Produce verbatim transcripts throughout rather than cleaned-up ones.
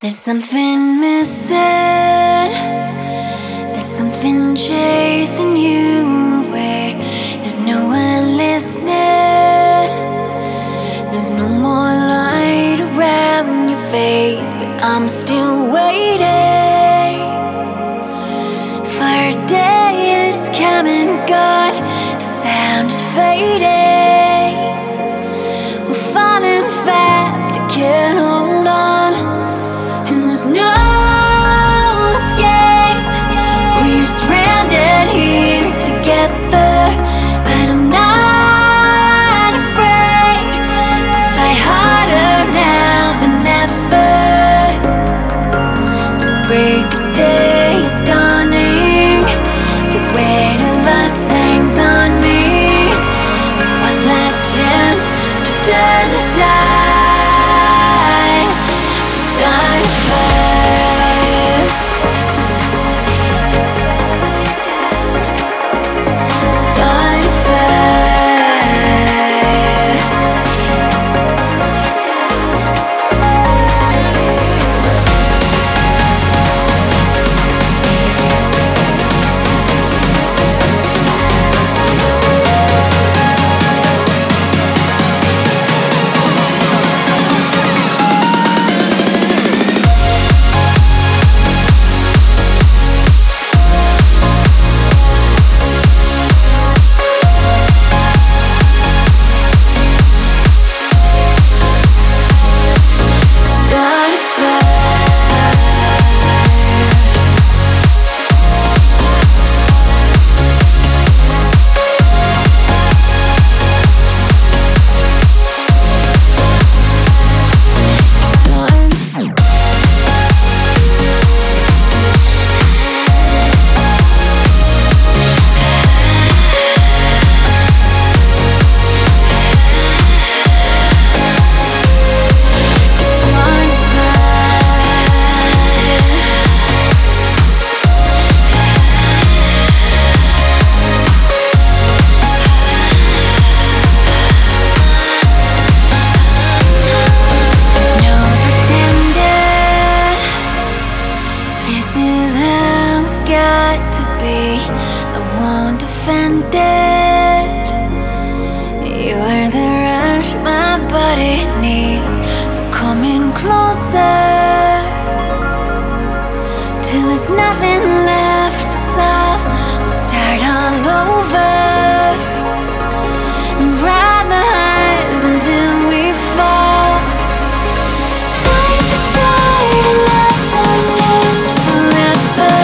something missing. There's something chasing you away. There's no one listening. There's no more light around your face, but I'm still waiting for a day that's come and gone. The sound is fading. We're falling fast, I can't hold on. And there's no escape. We're stranded here together, but I'm not afraid to fight harder now than ever. The break of day is dawning. The weight of us hangs on me. With one last chance to turn the tide, to start a fire, start a fire. Start a This is how it's got to be. I won't defend it. You're the rush my body needs. So come in closer, till there's nothing left to solve. We'll start all over and ride the highs until we fall. Light the shine left on this forever.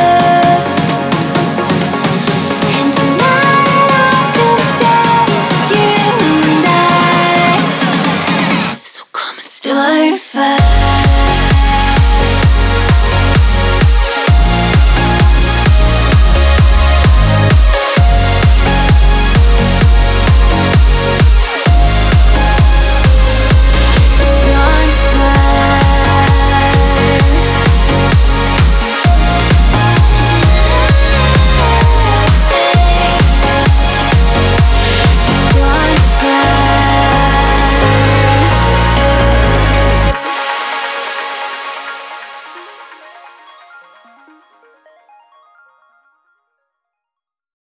And tonight I can stay, you and I. So come and start a fire.